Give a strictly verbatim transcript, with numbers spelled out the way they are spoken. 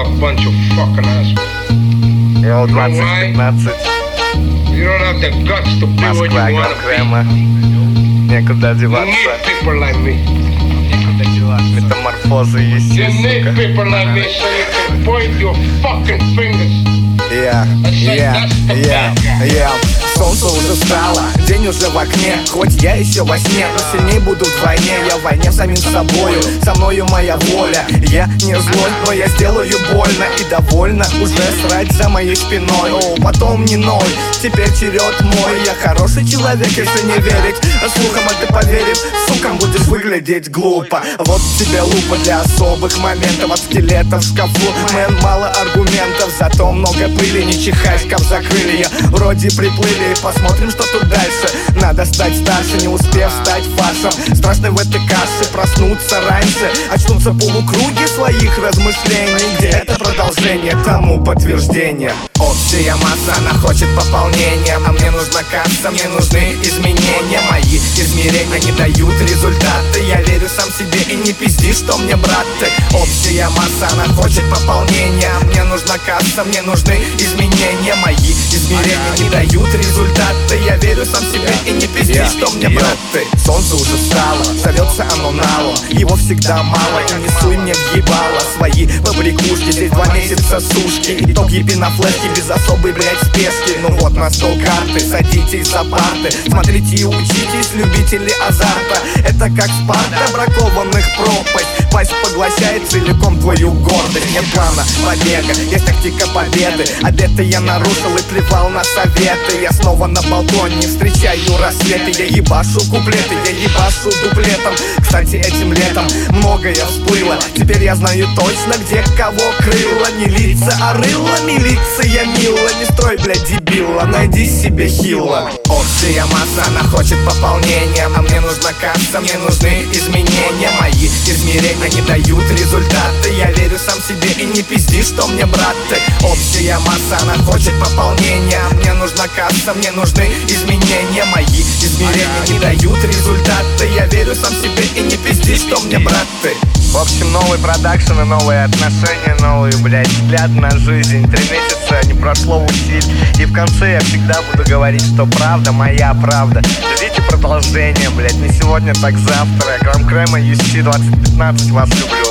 a bunch of fucking assholes. Йоу, двадцать пятнадцать. You don't have the guts to be what you Москва, wanna Крема. Некуда be. You деваться. need people like me. Некуда деваться. Метаморфозы есть, You need сука. people like me so you can point your fucking fingers. Yeah, yeah, yeah, yeah. Солнце уже встало, день уже в окне. Хоть я еще во сне, но сильней буду вдвойне. Я в войне с самим собою, со мною моя воля. Я не злой, но я сделаю больно. И довольно уже срать за моей спиной. О, потом не ной, теперь черед мой. Я хороший человек, если не верить слухам, а ты поверив сукам будешь выглядеть глупо. Вот тебе лупа для особых моментов. От скелетов в шкафу, мэн, мало аргументов. Зато много пыли, не чихай, шкаф закрыли. Я вроде приплыли, посмотрим, что тут дальше. Надо стать старше, не успев стать фаршем. Страшно в этой каше проснуться раньше. Очнуться в полукруге своих размышлений, где это продолжение тому подтверждение. Общая масса, она хочет пополнения, а мне нужна касса, мне нужны изменения. Мои измерения не дают результаты. Я верю сам себе и не пизди, что мне, брат, ты. Общая масса, она хочет пополнения, а мне нужна касса, мне нужны изменения. Мои измерения не дают результаты. Я верю сам себе и не пизди, что мне, брат, ты. Солнце уже встало, зовется оно налом. Его всегда мало, и не суй мне в ебало свои побрякушки. Здесь два месяца сушки, итог еби на флешке без особой, блять, спешки. Ну вот на стол карты, садитесь за парты. Смотрите и учитесь, любители азарта. Это как Спарта, бракованных пропасть. Пасть поглощает целиком твою гордость. Нет плана побега, есть тактика победы. Обеты я нарушил и плевал на советы. Я снова на балконе, встречаю рассветы. Я ебашу куплеты, я ебашу дуплетом. Кстати, этим летом многое всплыло. Теперь я знаю точно, где кого крыло. Не лица, а рыло, милиция мила. Не строй, блядь, дебила, найди себе хила. Общая масса, она хочет пополнения, а мне нужна касса, мне нужны изменения. Мои измерения не дают результаты. Я верю сам себе и не пизди, что мне, брат, ты. Общая масса, она хочет пополнения, а мне нужна касса, мне нужны изменения. Мои измерения не дают результаты. Я верю сам себе и не пизди, что мне, брат, ты. В общем, новый продакшн и новые отношения, новый, блядь, взгляд на жизнь. Три месяца не прошло усиль, и в конце я всегда буду говорить, что правда моя правда. Ждите продолжения, блядь, не сегодня, так завтра. Грамм Крема, ю си двадцать пятнадцать, вас люблю.